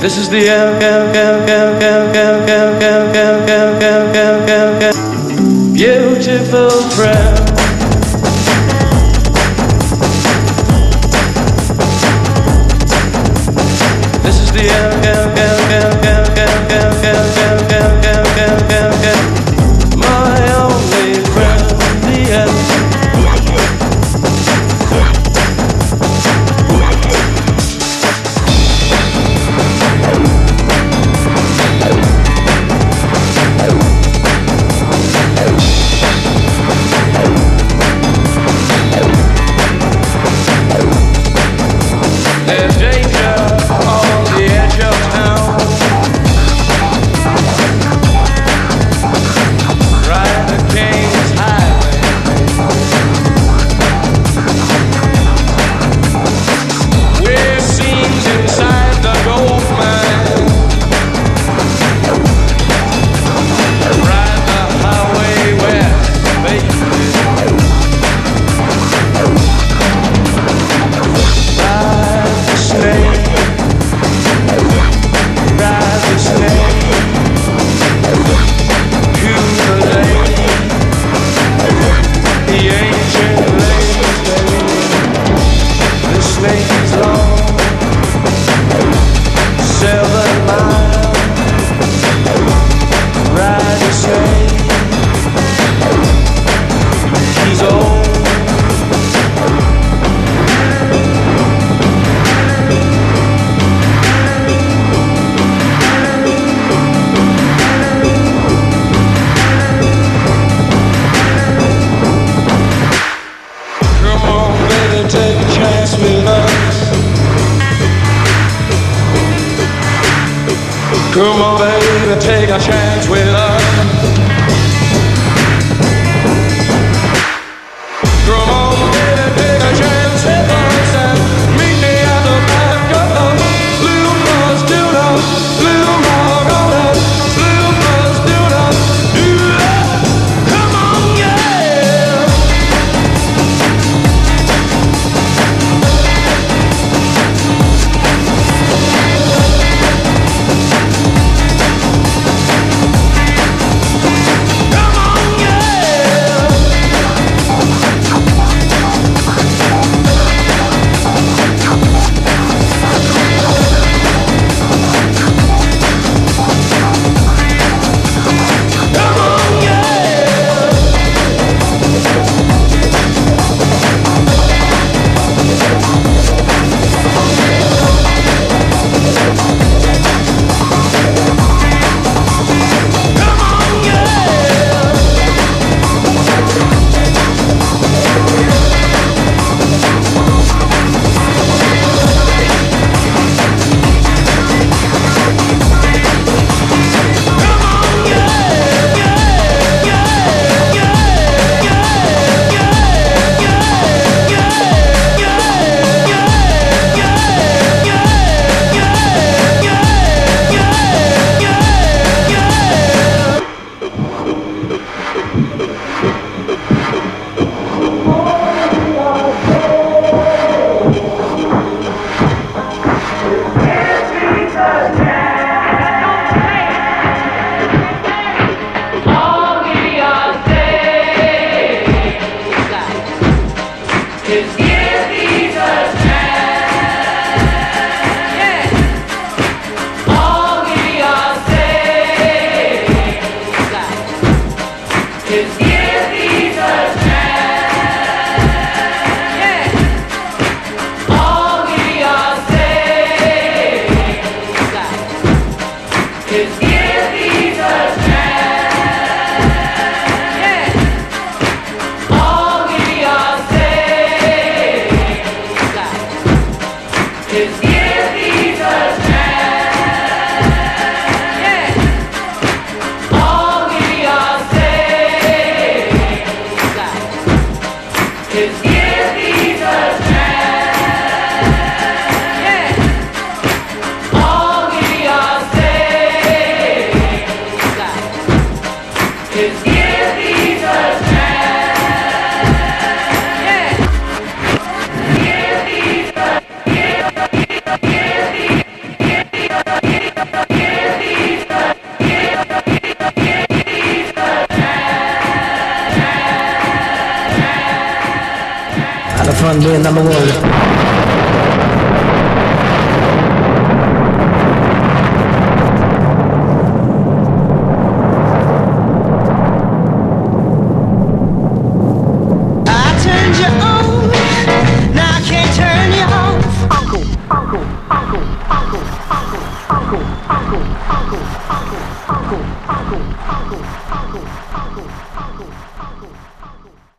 This is the end. Beautiful friend. This is the end. My only friend, the end. There's danger on the edge of town. Ride the King's Highway. We're scenes inside the gold mine. Ride the highway west, baby. Ride the snake. Ride the snake to the lake, the ancient lake, baby. The snake is long, 7 miles. Ride the snake, he's old. Come on, baby, take a chance with us. Come on, baby, take a chance with us. Come on, baby, take a chance with us and meet me at the back of the Blue Bus Tuna, Blue Margona, Blue Bus Tuna. Come on, yeah. fun being number one. I turned you on.